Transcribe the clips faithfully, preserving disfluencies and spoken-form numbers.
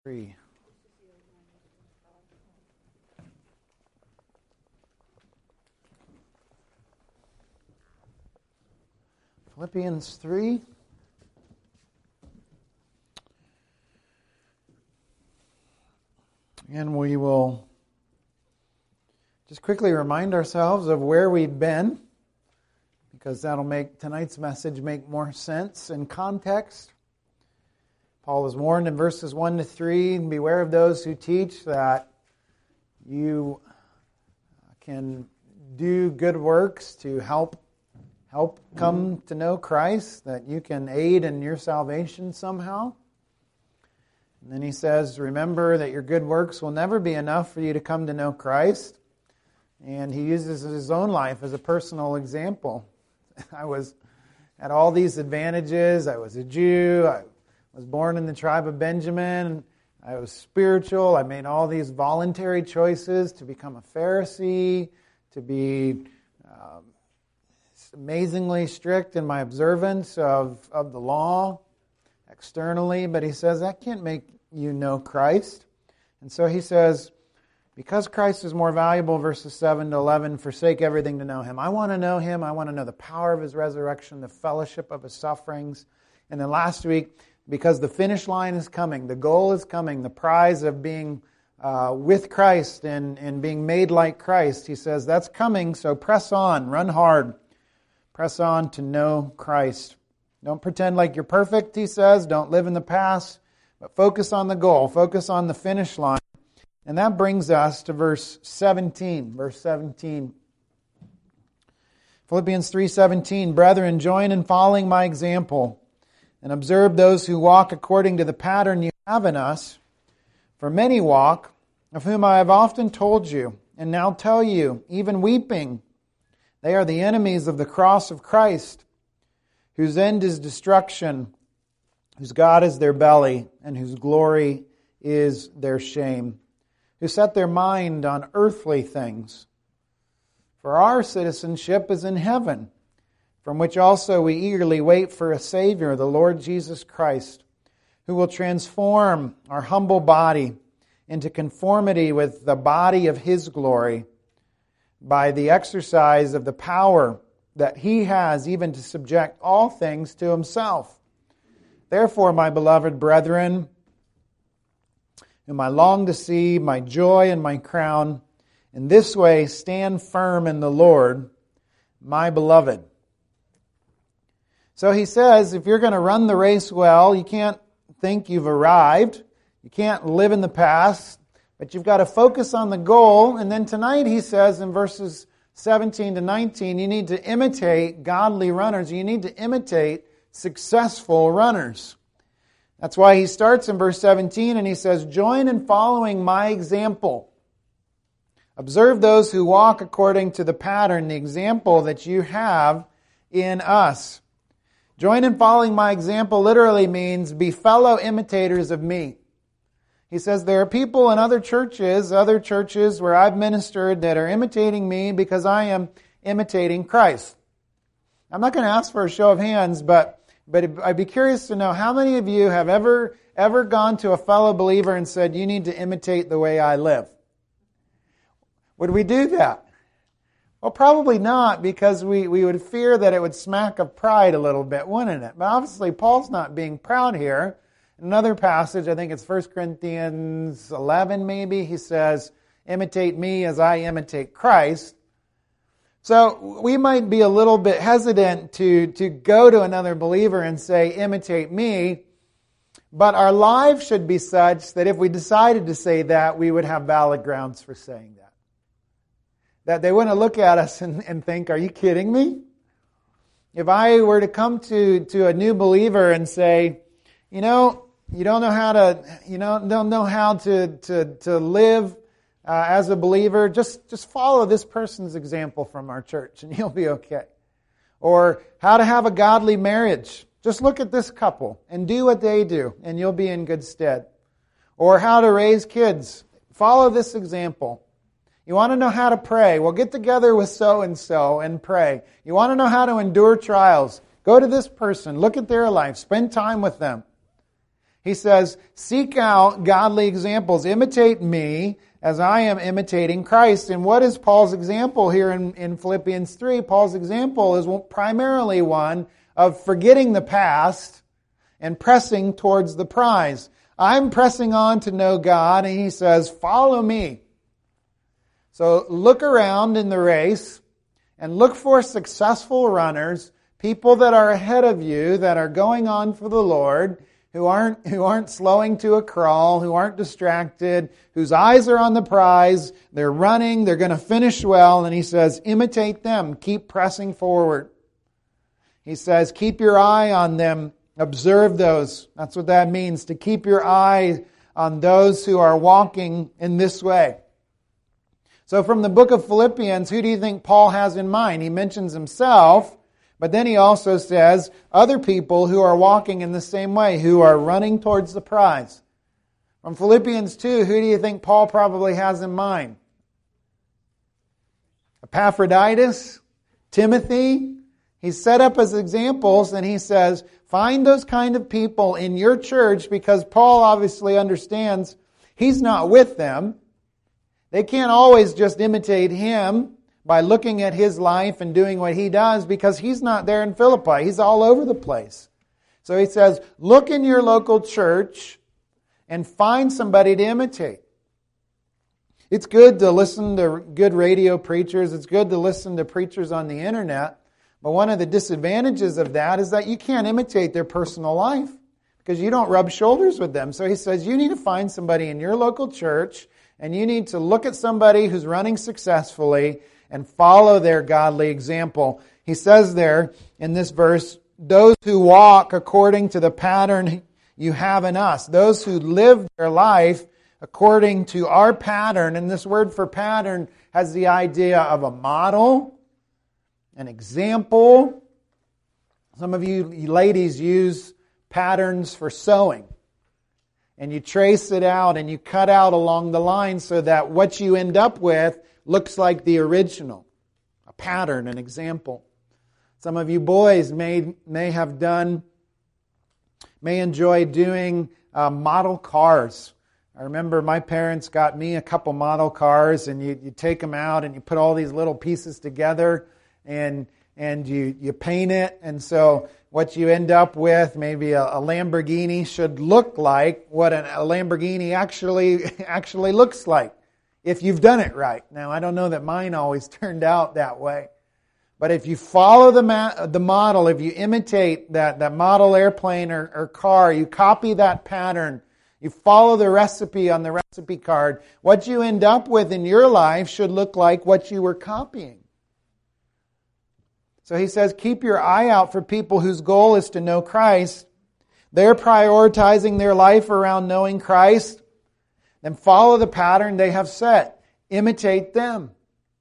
three. Philippians three. And we will just quickly remind ourselves of where we've been, because that'll make tonight's message make more sense in context. Paul was warned in verses one to three, beware of those who teach that you can do good works to help help come to know Christ, that you can aid in your salvation somehow. And then he says, remember that your good works will never be enough for you to come to know Christ. And he uses his own life as a personal example. I was had all these advantages. I was a Jew. I was born in the tribe of Benjamin. I was spiritual. I made all these voluntary choices to become a Pharisee, to be um, amazingly strict in my observance of, of the law externally. But he says that can't make you know Christ. And so he says, because Christ is more valuable, verses seven to eleven, forsake everything to know Him. I want to know Him. I want to know the power of His resurrection, the fellowship of His sufferings. And then last week, because the finish line is coming, the goal is coming, the prize of being uh, with Christ and, and being made like Christ, he says, that's coming, so press on, run hard. Press on to know Christ. Don't pretend like you're perfect, he says. Don't live in the past, but focus on the goal. Focus on the finish line. And that brings us to verse seventeen. Verse seventeen. Philippians three seventeen. Brethren, join in following my example, and observe those who walk according to the pattern you have in us. For many walk, of whom I have often told you, and now tell you, even weeping. They are the enemies of the cross of Christ, whose end is destruction, whose God is their belly, and whose glory is their shame, who set their mind on earthly things. For our citizenship is in heaven, from which also we eagerly wait for a Savior, the Lord Jesus Christ, who will transform our humble body into conformity with the body of His glory by the exercise of the power that He has even to subject all things to Himself. Therefore, my beloved brethren, whom I long to see, my joy and my crown, in this way stand firm in the Lord, my beloved. So he says, if you're going to run the race well, you can't think you've arrived. You can't live in the past, but you've got to focus on the goal. And then tonight he says in verses seventeen to nineteen, you need to imitate godly runners. You need to imitate successful runners. That's why he starts in verse seventeen and he says, join in following my example. Observe those who walk according to the pattern, the example that you have in us. Join in following my example literally means be fellow imitators of me. He says there are people in other churches, other churches where I've ministered that are imitating me because I am imitating Christ. I'm not going to ask for a show of hands, but but I'd be curious to know how many of you have ever ever gone to a fellow believer and said, you need to imitate the way I live? Would we do that? Well, probably not, because we, we would fear that it would smack of pride a little bit, wouldn't it? But obviously, Paul's not being proud here. Another passage, I think it's First Corinthians eleven maybe, he says, imitate me as I imitate Christ. So we might be a little bit hesitant to, to go to another believer and say, imitate me, but our lives should be such that if we decided to say that, we would have valid grounds for saying that. That they wouldn't look at us and, and think, are you kidding me? If I were to come to, to a new believer and say, you know, you don't know how to, you know, don't know how to, to, to live uh, as a believer, just, just follow this person's example from our church and you'll be okay. Or how to have a godly marriage. Just look at this couple and do what they do and you'll be in good stead. Or how to raise kids. Follow this example. You want to know how to pray? Well, get together with so-and-so and pray. You want to know how to endure trials? Go to this person. Look at their life. Spend time with them. He says, seek out godly examples. Imitate me as I am imitating Christ. And what is Paul's example here in, in Philippians three? Paul's example is primarily one of forgetting the past and pressing towards the prize. I'm pressing on to know God, and he says, follow me. So look around in the race and look for successful runners, people that are ahead of you, that are going on for the Lord, who aren't who aren't slowing to a crawl, who aren't distracted, whose eyes are on the prize, they're running, they're going to finish well, and he says, imitate them, keep pressing forward. He says, keep your eye on them, observe those. That's what that means, to keep your eye on those who are walking in this way. So from the book of Philippians, who do you think Paul has in mind? He mentions himself, but then he also says other people who are walking in the same way, who are running towards the prize. From Philippians two, who do you think Paul probably has in mind? Epaphroditus, Timothy. He's set up as examples, and he says, find those kind of people in your church, because Paul obviously understands he's not with them. They can't always just imitate him by looking at his life and doing what he does, because he's not there in Philippi. He's all over the place. So he says, look in your local church and find somebody to imitate. It's good to listen to good radio preachers. It's good to listen to preachers on the internet. But one of the disadvantages of that is that you can't imitate their personal life because you don't rub shoulders with them. So he says, you need to find somebody in your local church, and you need to look at somebody who's running successfully and follow their godly example. He says there in this verse, those who walk according to the pattern you have in us, those who live their life according to our pattern. And this word for pattern has the idea of a model, an example. Some of you ladies use patterns for sewing. And you trace it out and you cut out along the line so that what you end up with looks like the original. A pattern, an example. Some of you boys may may have done, may enjoy doing uh, model cars. I remember my parents got me a couple model cars, and you, you take them out and you put all these little pieces together, and and you, you paint it. And so what you end up with, maybe a, a Lamborghini, should look like what an, a Lamborghini actually actually looks like, if you've done it right. Now, I don't know that mine always turned out that way. But if you follow the ma- the model, if you imitate that, that model airplane or, or car, you copy that pattern, you follow the recipe on the recipe card, what you end up with in your life should look like what you were copying. So he says, keep your eye out for people whose goal is to know Christ. They're prioritizing their life around knowing Christ. Then follow the pattern they have set. Imitate them.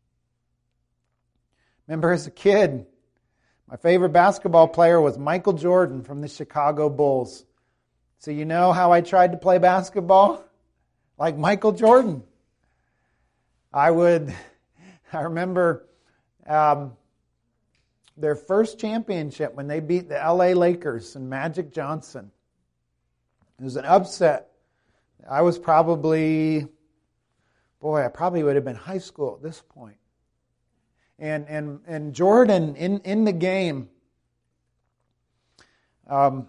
Remember as a kid, my favorite basketball player was Michael Jordan from the Chicago Bulls. So you know how I tried to play basketball? Like Michael Jordan. I would, I remember um, their first championship when they beat the L A Lakers and Magic Johnson. It was an upset. I was probably, boy, I probably would have been high school at this point. And and and Jordan in, in the game, um,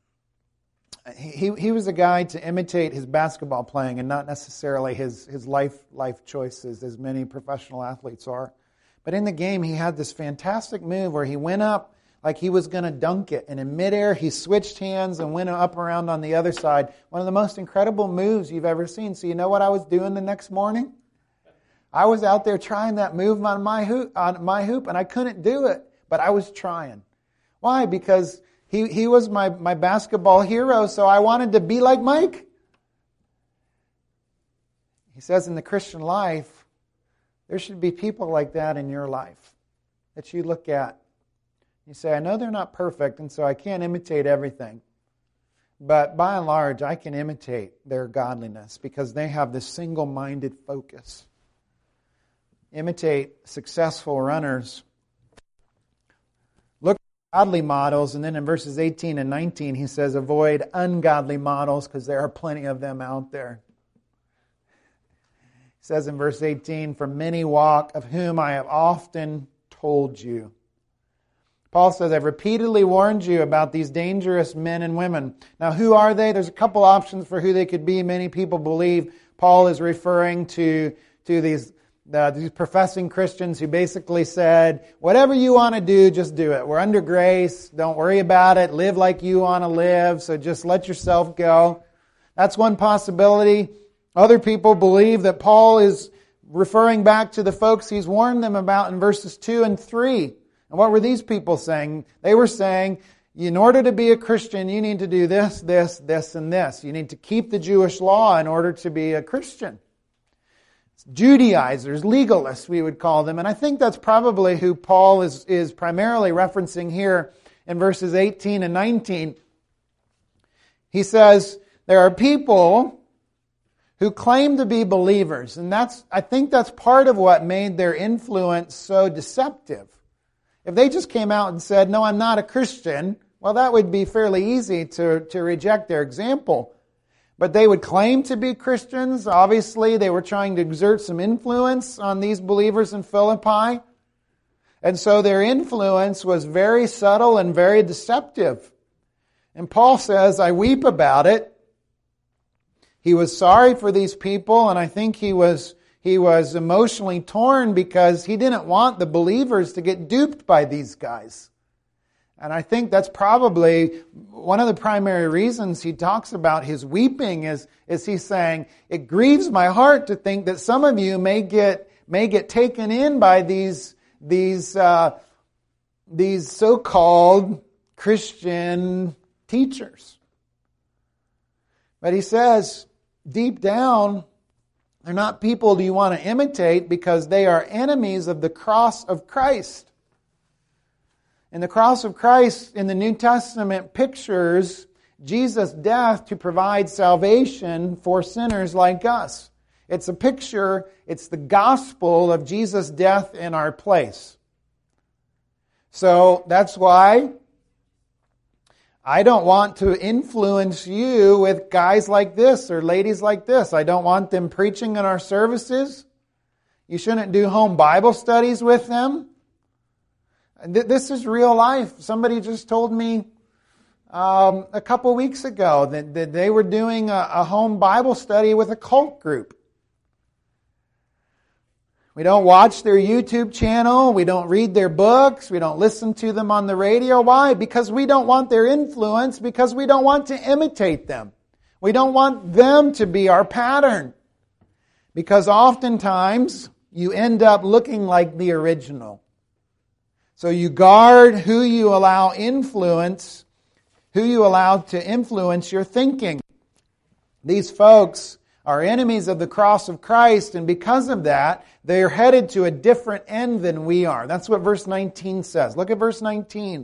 he he was a guy to imitate his basketball playing and not necessarily his his life life choices, as many professional athletes are. But in the game, he had this fantastic move where he went up like he was going to dunk it, and in midair he switched hands and went up around on the other side. One of the most incredible moves you've ever seen. So you know what I was doing the next morning? I was out there trying that move on my hoop, on my hoop, and I couldn't do it, but I was trying. Why? Because he, he was my, my basketball hero, so I wanted to be like Mike. He says in the Christian life, there should be people like that in your life that you look at. You say, I know they're not perfect, and so I can't imitate everything. But by and large, I can imitate their godliness because they have this single-minded focus. Imitate successful runners. Look godly models. And then in verses eighteen and nineteen, he says, avoid ungodly models because there are plenty of them out there. He says in verse eighteen, for many walk, of whom I have often told you. Paul says, I've repeatedly warned you about these dangerous men and women. Now, who are they? There's a couple options for who they could be. Many people believe Paul is referring to, to these, uh, these professing Christians who basically said, whatever you want to do, just do it. We're under grace. Don't worry about it. Live like you want to live. So just let yourself go. That's one possibility. Other people believe that Paul is referring back to the folks he's warned them about in verses two and three. And what were these people saying? They were saying, in order to be a Christian, you need to do this, this, this, and this. You need to keep the Jewish law in order to be a Christian. Judaizers, legalists, we would call them. And I think that's probably who Paul is, is primarily referencing here in verses eighteen and nineteen. He says, there are people who claim to be believers. And that's, I think that's part of what made their influence so deceptive. If they just came out and said, no, I'm not a Christian, well, that would be fairly easy to, to reject their example. But they would claim to be Christians. Obviously, they were trying to exert some influence on these believers in Philippi. And so their influence was very subtle and very deceptive. And Paul says, I weep about it. He was sorry for these people, and I think he was He was emotionally torn because he didn't want the believers to get duped by these guys. And I think that's probably one of the primary reasons he talks about his weeping is, is he's saying, it grieves my heart to think that some of you may get may get taken in by these, these, uh, these so-called Christian teachers. But he says, deep down, they're not people you want to imitate because they are enemies of the cross of Christ. And the cross of Christ in the New Testament pictures Jesus' death to provide salvation for sinners like us. It's a picture, it's the gospel of Jesus' death in our place. So that's why I don't want to influence you with guys like this or ladies like this. I don't want them preaching in our services. You shouldn't do home Bible studies with them. This is real life. Somebody just told me um, a couple weeks ago that, that they were doing a, a home Bible study with a cult group. We don't watch their YouTube channel. We don't read their books. We don't listen to them on the radio. Why? Because we don't want their influence, because we don't want to imitate them. We don't want them to be our pattern. Because oftentimes you end up looking like the original. So you guard who you allow influence, who you allow to influence your thinking. These folks are enemies of the cross of Christ, and because of that, they are headed to a different end than we are. That's what verse nineteen says. Look at verse nineteen.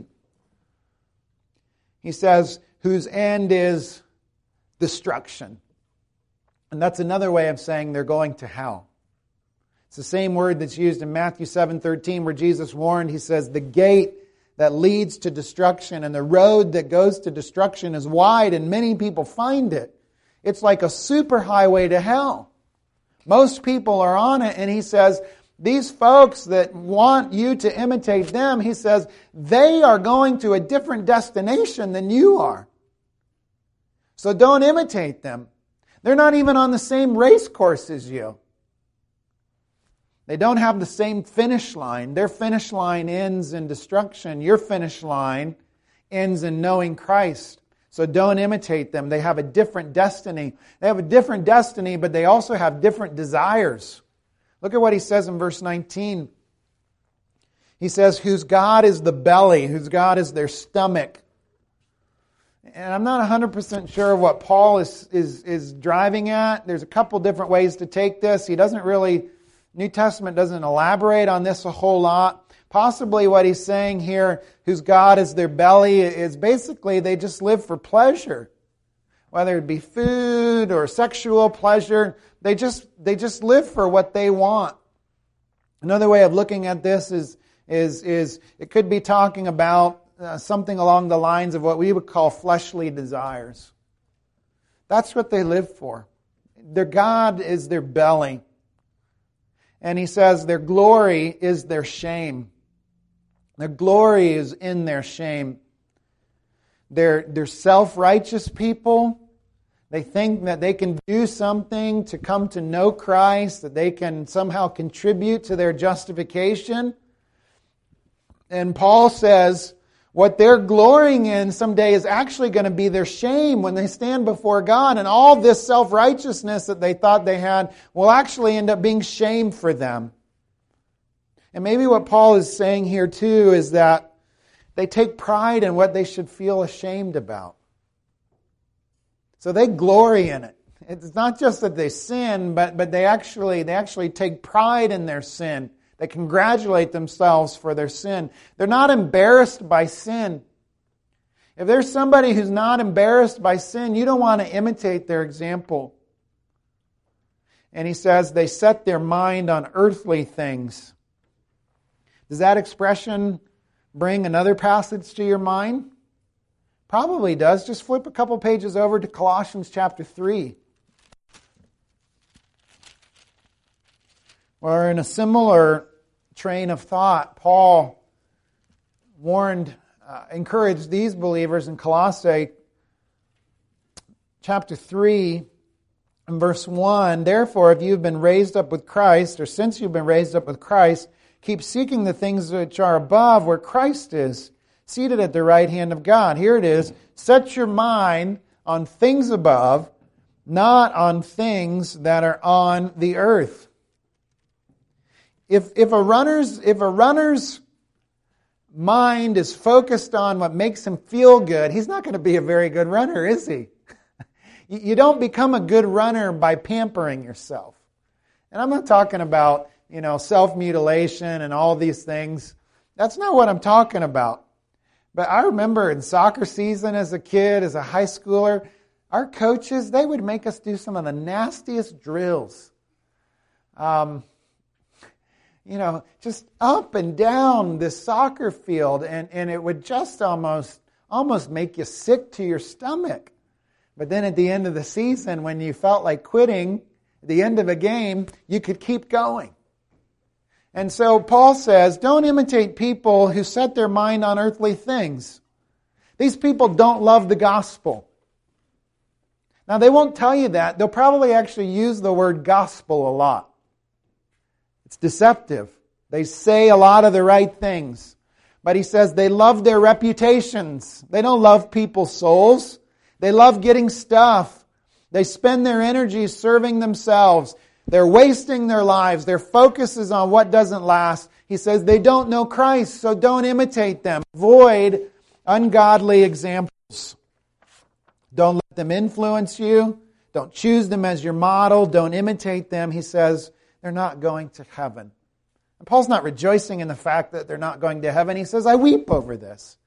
He says, whose end is destruction. And that's another way of saying they're going to hell. It's the same word that's used in Matthew seven thirteen where Jesus warned. He says, the gate that leads to destruction and the road that goes to destruction is wide and many people find it. It's like a superhighway to hell. Most people are on it, and he says, these folks that want you to imitate them, he says, they are going to a different destination than you are. So don't imitate them. They're not even on the same race course as you. They don't have the same finish line. Their finish line ends in destruction. Your finish line ends in knowing Christ. So don't imitate them. They have a different destiny. They have a different destiny, but they also have different desires. Look at what he says in verse nineteen. He says, whose God is the belly, whose God is their stomach. And I'm not one hundred percent sure what Paul is, is, is driving at. There's a couple different ways to take this. He doesn't really, New Testament doesn't elaborate on this a whole lot. Possibly what he's saying here, whose God is their belly, is basically they just live for pleasure. Whether it be food or sexual pleasure, they just they just live for what they want. Another way of looking at this is is is it could be talking about uh, something along the lines of what we would call fleshly desires. That's what they live for. Their God is their belly. And he says their glory is their shame. Their glory is in their shame. They're, they're self-righteous people. They think that they can do something to come to know Christ, that they can somehow contribute to their justification. And Paul says what they're glorying in someday is actually going to be their shame when they stand before God. And all this self-righteousness that they thought they had will actually end up being shame for them. And maybe what Paul is saying here too is that they take pride in what they should feel ashamed about. So they glory in it. It's not just that they sin, but, but they actually they actually take pride in their sin. They congratulate themselves for their sin. They're not embarrassed by sin. If there's somebody who's not embarrassed by sin, you don't want to imitate their example. And he says they set their mind on earthly things. Does that expression bring another passage to your mind? Probably does. Just flip a couple pages over to Colossians chapter three. Where in a similar train of thought, Paul warned, uh, encouraged these believers in Colossae chapter three and verse one. Therefore, if you've been raised up with Christ, or since you've been raised up with Christ, keep seeking the things which are above where Christ is, seated at the right hand of God. Here it is. Set your mind on things above, not on things that are on the earth. If if a runner's if a runner's mind is focused on what makes him feel good, he's not going to be a very good runner, is he? You don't become a good runner by pampering yourself. And I'm not talking about, you know, self-mutilation and all these things. That's not what I'm talking about. But I remember in soccer season as a kid, as a high schooler, our coaches, they would make us do some of the nastiest drills. Um, you know, just up and down this soccer field, and, and it would just almost almost make you sick to your stomach. But then at the end of the season, when you felt like quitting, at the end of a game, you could keep going. And so Paul says, don't imitate people who set their mind on earthly things. These people don't love the gospel. Now, they won't tell you that. They'll probably actually use the word gospel a lot. It's deceptive. They say a lot of the right things. But he says they love their reputations. They don't love people's souls. They love getting stuff. They spend their energy serving themselves. They're wasting their lives. Their focus is on what doesn't last. He says they don't know Christ, so don't imitate them. Avoid ungodly examples. Don't let them influence you. Don't choose them as your model. Don't imitate them. He says they're not going to heaven. And Paul's not rejoicing in the fact that they're not going to heaven. He says, I weep over this.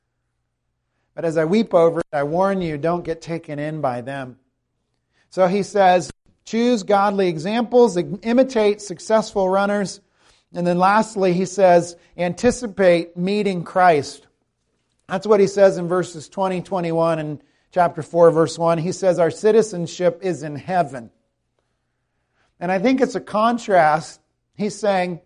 But as I weep over it, I warn you, don't get taken in by them. So he says, choose godly examples, imitate successful runners. And then lastly, he says, anticipate meeting Christ. That's what he says in verses twenty, twenty-one, and chapter four, verse one. He says our citizenship is in heaven. And I think it's a contrast. He's saying,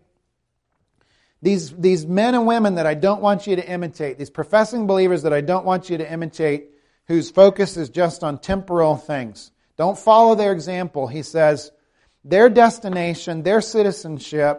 these, these men and women that I don't want you to imitate, these professing believers that I don't want you to imitate, whose focus is just on temporal things. Don't follow their example. He says their destination, their citizenship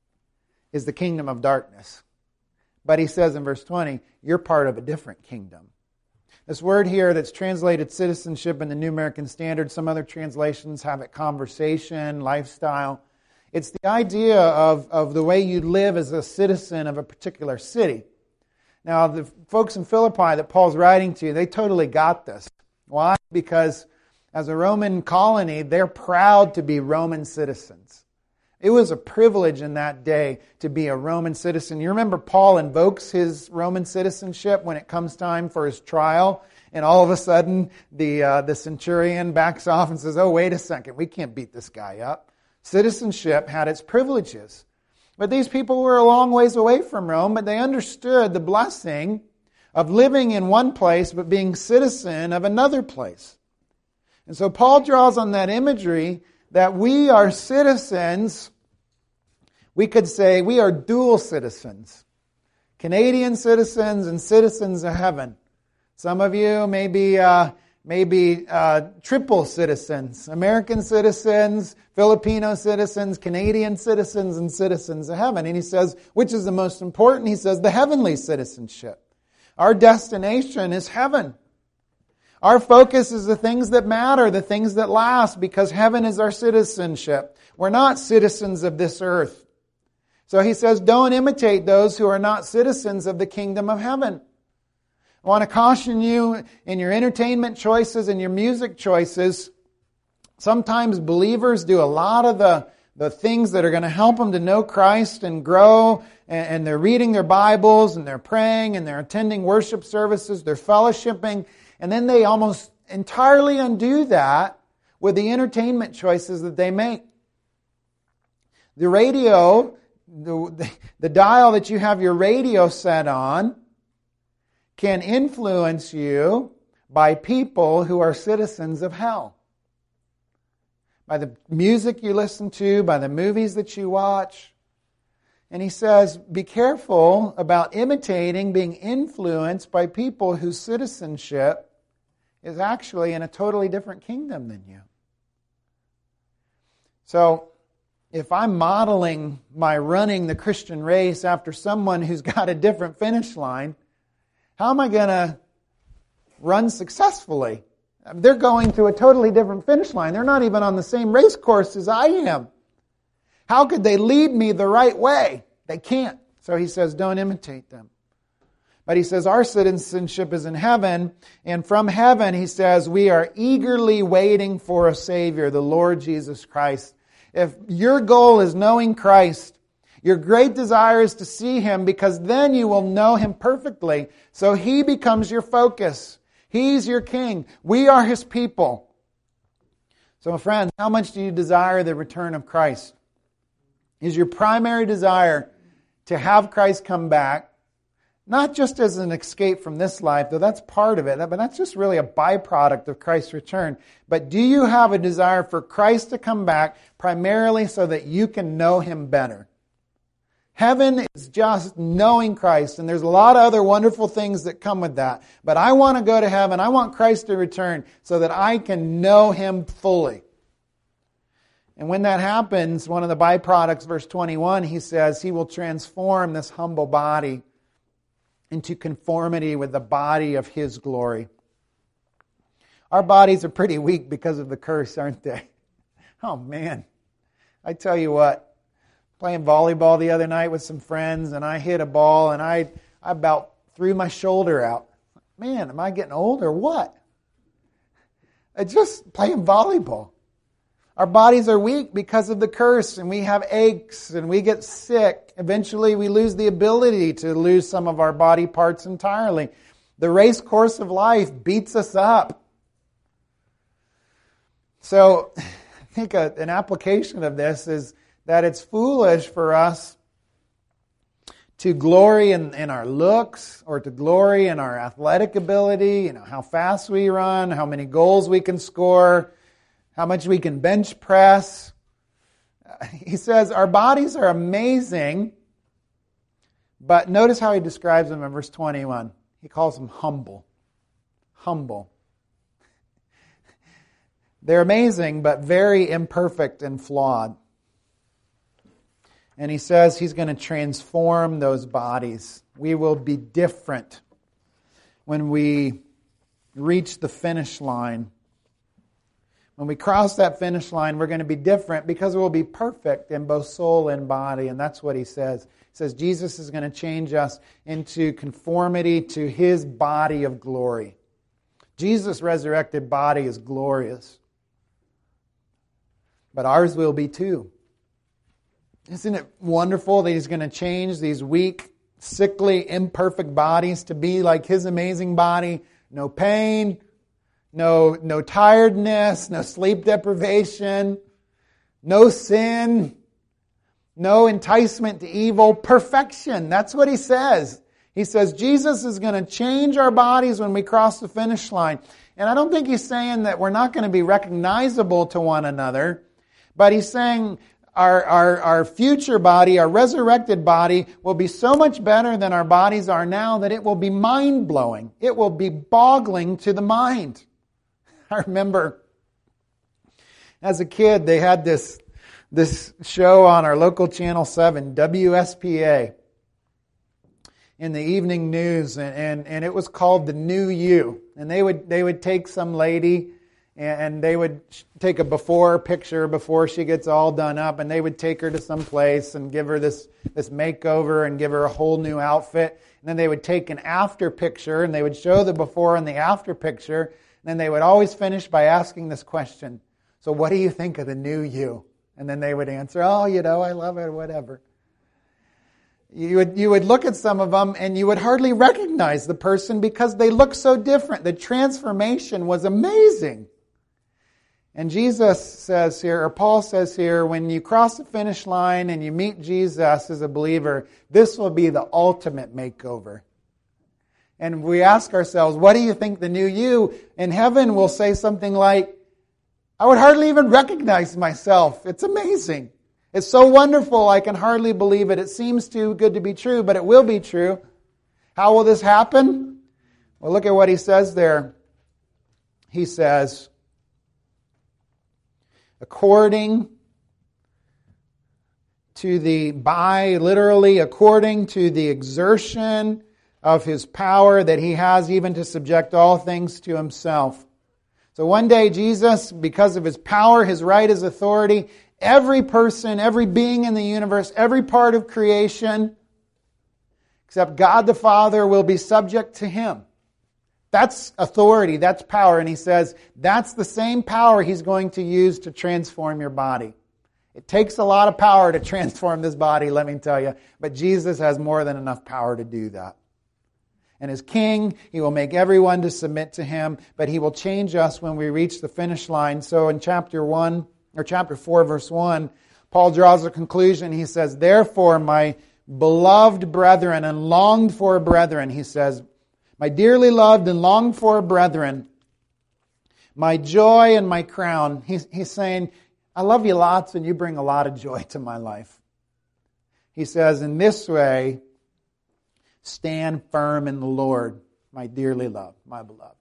is the kingdom of darkness. But he says in verse twenty, you're part of a different kingdom. This word here that's translated citizenship in the New American Standard, some other translations have it conversation, lifestyle. It's the idea of, of the way you live as a citizen of a particular city. Now, the folks in Philippi that Paul's writing to, they totally got this. Why? Because as a Roman colony, they're proud to be Roman citizens. It was a privilege in that day to be a Roman citizen. You remember Paul invokes his Roman citizenship when it comes time for his trial, and all of a sudden the uh, the centurion backs off and says, oh, wait a second, we can't beat this guy up. Citizenship had its privileges. But these people were a long ways away from Rome, but they understood the blessing of living in one place but being citizen of another place. And so Paul draws on that imagery that we are citizens. We could say we are dual citizens. Canadian citizens and citizens of heaven. Some of you may be, uh, may be uh, triple citizens. American citizens, Filipino citizens, Canadian citizens, and citizens of heaven. And he says, which is the most important? He says the heavenly citizenship. Our destination is heaven. Our focus is the things that matter, the things that last, because heaven is our citizenship. We're not citizens of this earth. So he says, don't imitate those who are not citizens of the kingdom of heaven. I want to caution you in your entertainment choices and your music choices. Sometimes believers do a lot of the, the things that are going to help them to know Christ and grow, and, and they're reading their Bibles, and they're praying, and they're attending worship services, they're fellowshipping, and then they almost entirely undo that with the entertainment choices that they make. The radio, the, the dial that you have your radio set on, can influence you by people who are citizens of hell. By the music you listen to, by the movies that you watch. And he says, be careful about imitating, being influenced by people whose citizenship is actually in a totally different kingdom than you. So, if I'm modeling my running the Christian race after someone who's got a different finish line, how am I going to run successfully? They're going to a totally different finish line. They're not even on the same race course as I am. How could they lead me the right way? They can't. So he says, don't imitate them. But he says our citizenship is in heaven, and from heaven, he says, we are eagerly waiting for a Savior, the Lord Jesus Christ. If your goal is knowing Christ, your great desire is to see Him, because then you will know Him perfectly. So He becomes your focus. He's your King. We are His people. So friends, how much do you desire the return of Christ? Is your primary desire to have Christ come back? Not just as an escape from this life, though that's part of it, but that's just really a byproduct of Christ's return. But do you have a desire for Christ to come back primarily so that you can know Him better? Heaven is just knowing Christ, and there's a lot of other wonderful things that come with that. But I want to go to heaven. I want Christ to return so that I can know Him fully. And when that happens, one of the byproducts, verse twenty-one, he says, He will transform this humble body into conformity with the body of His glory. Our bodies are pretty weak because of the curse, aren't they? Oh man, I tell you what, playing volleyball the other night with some friends, and I hit a ball, and I, I about threw my shoulder out. Man, am I getting old or what? It's just playing volleyball. Our bodies are weak because of the curse, and we have aches, and we get sick. Eventually, we lose the ability to lose some of our body parts entirely. The race course of life beats us up. So, I think a, an application of this is that it's foolish for us to glory in, in our looks or to glory in our athletic ability, you know, how fast we run, how many goals we can score, how much we can bench press. He says our bodies are amazing, but notice how he describes them in verse twenty-one. He calls them humble. Humble. They're amazing, but very imperfect and flawed. And he says He's going to transform those bodies. We will be different when we reach the finish line. When we cross that finish line, we're going to be different because we'll be perfect in both soul and body. And that's what he says. He says Jesus is going to change us into conformity to His body of glory. Jesus' resurrected body is glorious. But ours will be too. Isn't it wonderful that He's going to change these weak, sickly, imperfect bodies to be like His amazing body? No pain, no, no tiredness, no sleep deprivation, no sin, no enticement to evil. Perfection. That's what He says. He says Jesus is going to change our bodies when we cross the finish line. And I don't think he's saying that we're not going to be recognizable to one another, but he's saying our, our, our future body, our resurrected body, will be so much better than our bodies are now that it will be mind-blowing. It will be boggling to the mind. I remember as a kid, they had this, this show on our local Channel seven, W S P A, in the evening news, and, and, and it was called The New You. And they would they would take some lady, and, and they would take a before picture before she gets all done up, and they would take her to some place and give her this, this makeover and give her a whole new outfit. And then they would take an after picture, and they would show the before and the after picture. And then they would always finish by asking this question, so what do you think of the new you? And then they would answer, oh, you know, I love it, whatever. You would, you would look at some of them and you would hardly recognize the person because they look so different. The transformation was amazing. And Jesus says here, or Paul says here, when you cross the finish line and you meet Jesus as a believer, this will be the ultimate makeover. And we ask ourselves, what do you think the new you in heaven will say something like, I would hardly even recognize myself. It's amazing. It's so wonderful, I can hardly believe it. It seems too good to be true, but it will be true. How will this happen? Well, look at what he says there. He says, according to the, by, literally, according to the exertion of his power that he has even to subject all things to himself. So one day Jesus, because of his power, his right, his authority, every person, every being in the universe, every part of creation, except God the Father, will be subject to him. That's authority, that's power. And he says that's the same power he's going to use to transform your body. It takes a lot of power to transform this body, let me tell you. But Jesus has more than enough power to do that. And as king, he will make everyone to submit to him, but he will change us when we reach the finish line. So in chapter one, or chapter four, verse one, Paul draws a conclusion. He says, therefore, my beloved brethren and longed for brethren, he says, my dearly loved and longed for brethren, my joy and my crown. He's, he's saying, I love you lots and you bring a lot of joy to my life. He says, in this way, stand firm in the Lord, my dearly loved, my beloved.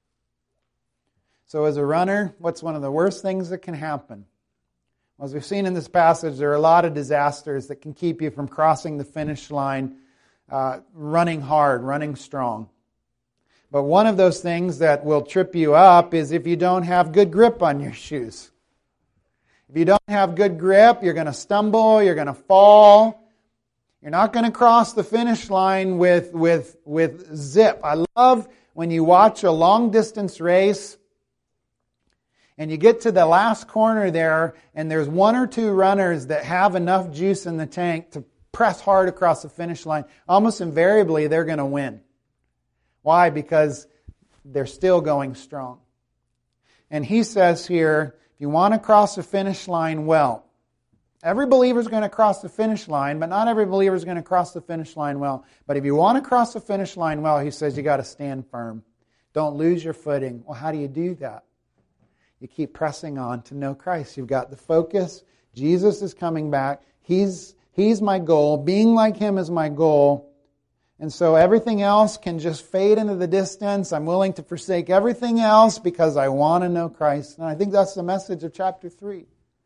So as a runner, what's one of the worst things that can happen? Well, as we've seen in this passage, there are a lot of disasters that can keep you from crossing the finish line, uh, running hard, running strong. But one of those things that will trip you up is if you don't have good grip on your shoes. If you don't have good grip, you're going to stumble, you're going to fall. You're not going to cross the finish line with, with, with zip. I love when you watch a long distance race and you get to the last corner there and there's one or two runners that have enough juice in the tank to press hard across the finish line. Almost invariably, they're going to win. Why? Because they're still going strong. And he says here, if you want to cross the finish line well, every believer is going to cross the finish line, but not every believer is going to cross the finish line well. But if you want to cross the finish line well, he says you got to stand firm. Don't lose your footing. Well, how do you do that? You keep pressing on to know Christ. You've got the focus. Jesus is coming back. He's, he's my goal. Being like him is my goal. And so everything else can just fade into the distance. I'm willing to forsake everything else because I want to know Christ. And I think that's the message of chapter three.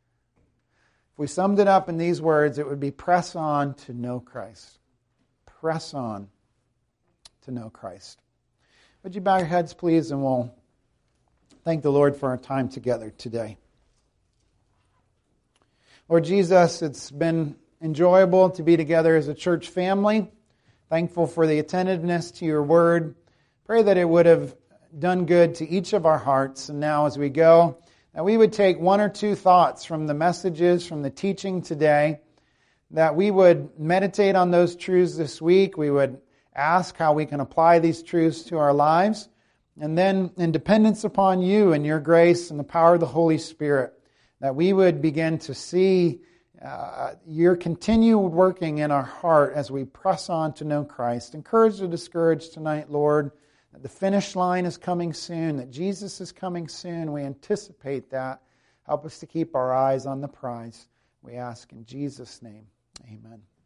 If we summed it up in these words, it would be press on to know Christ. Press on to know Christ. Would you bow your heads, please, and we'll thank the Lord for our time together today. Lord Jesus, it's been enjoyable to be together as a church family. Thankful for the attentiveness to your word. Pray that it would have done good to each of our hearts. And now as we go, that we would take one or two thoughts from the messages, from the teaching today, that we would meditate on those truths this week. We would ask how we can apply these truths to our lives. And then in dependence upon you and your grace and the power of the Holy Spirit, that we would begin to see uh, your continued working in our heart as we press on to know Christ. Encourage the discouraged tonight, Lord, that the finish line is coming soon, that Jesus is coming soon. We anticipate that. Help us to keep our eyes on the prize. We ask in Jesus' name. Amen.